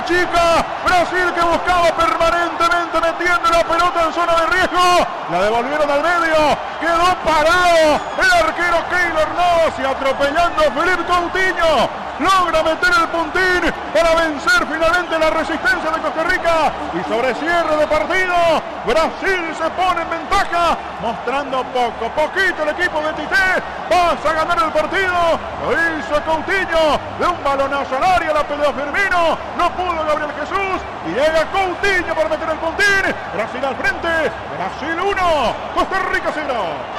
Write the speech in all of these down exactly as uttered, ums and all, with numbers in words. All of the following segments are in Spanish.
la chica. Brasil que buscaba permanentemente metiendo la pelota en zona de riesgo. La devolvieron al medio. Quedó parado el arquero Keylor Navas y atropellando a Philippe Coutinho. Logra meter el puntín para vencer finalmente la resistencia de Costa Rica. Y sobre cierre de partido, Brasil se pone en ventaja, mostrando poco, poquito el equipo de Tite. Pasa a ganar el partido. Lo hizo Coutinho. De un balonazo al área, la peleó Firmino. No pudo Gabriel Jesús. Y llega Coutinho para meter el puntín. Brasil al frente. Brasil uno, Costa Rica cero.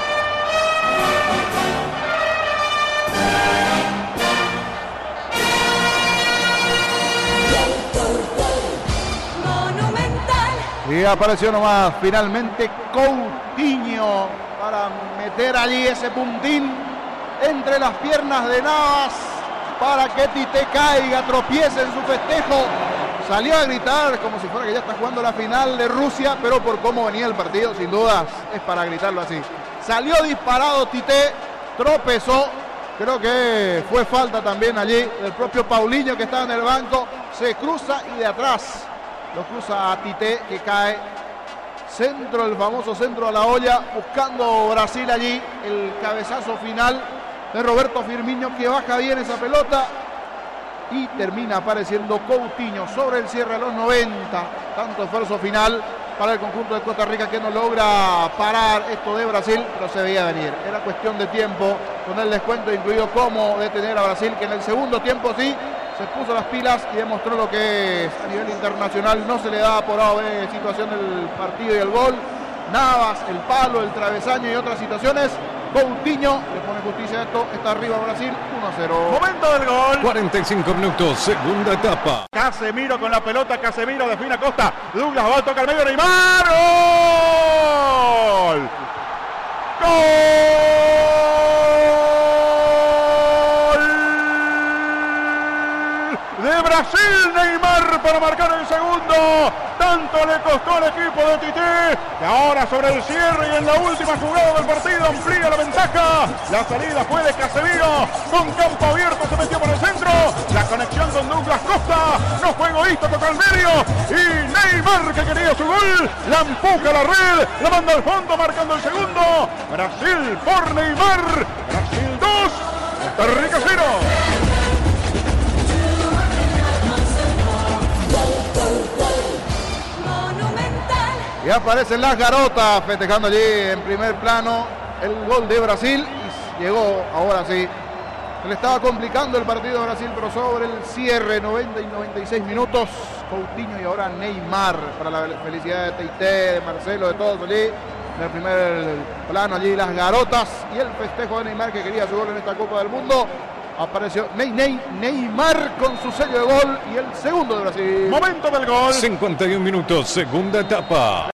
Y apareció nomás finalmente Coutinho para meter allí ese puntín entre las piernas de Navas para que Tite caiga, tropiece en su festejo. Salió a gritar como si fuera que ya está jugando la final de Rusia, pero por cómo venía el partido, sin dudas, es para gritarlo así. Salió disparado Tite, tropezó. Creo que fue falta también allí del propio Paulinho que estaba en el banco. Se cruza y de atrás lo cruza a Tite, que cae. Centro, el famoso centro a la olla, buscando Brasil allí. El cabezazo final de Roberto Firmino, que baja bien esa pelota. Y termina apareciendo Coutinho sobre el cierre a los noventa. Tanto esfuerzo final para el conjunto de Costa Rica que no logra parar esto de Brasil, pero se veía venir. Era cuestión de tiempo, con el descuento incluido cómo detener a Brasil, que en el segundo tiempo sí se puso las pilas y demostró lo que es a nivel internacional. No se le daba por A o B situación del partido y el gol. Navas, el palo, el travesaño y otras situaciones. Coutinho le pone justicia a esto. Está arriba Brasil, uno a cero. Momento del gol. cuarenta y cinco minutos, segunda etapa. Casemiro con la pelota. Casemiro define a Costa. Douglas va a tocar al medio. Neymar. ¡Gol! ¡Gol! De Brasil, Neymar para marcar el segundo. Tanto le costó al equipo de Tite, que ahora sobre el cierre y en la última jugada del partido amplía la ventaja. La salida fue de Casemiro, con campo abierto se metió por el centro. La conexión con Douglas Costa, no fue egoísta, tocó al medio. Y Neymar, que quería su gol, la empuja a la red, la manda al fondo marcando el segundo. Brasil por Neymar. Brasil dos, Costa Rica cero. Y aparecen las garotas festejando allí en primer plano el gol de Brasil. Y llegó, ahora sí. Se le estaba complicando el partido a Brasil, pero sobre el cierre, noventa y noventa y seis minutos, Coutinho y ahora Neymar, para la felicidad de Tite, de Marcelo, de todos allí. En el primer plano allí las garotas y el festejo de Neymar, que quería su gol en esta Copa del Mundo. Apareció Ney, Ney, Neymar con su sello de gol y el segundo de Brasil. Momento del gol. cincuenta y un minutos, segunda etapa.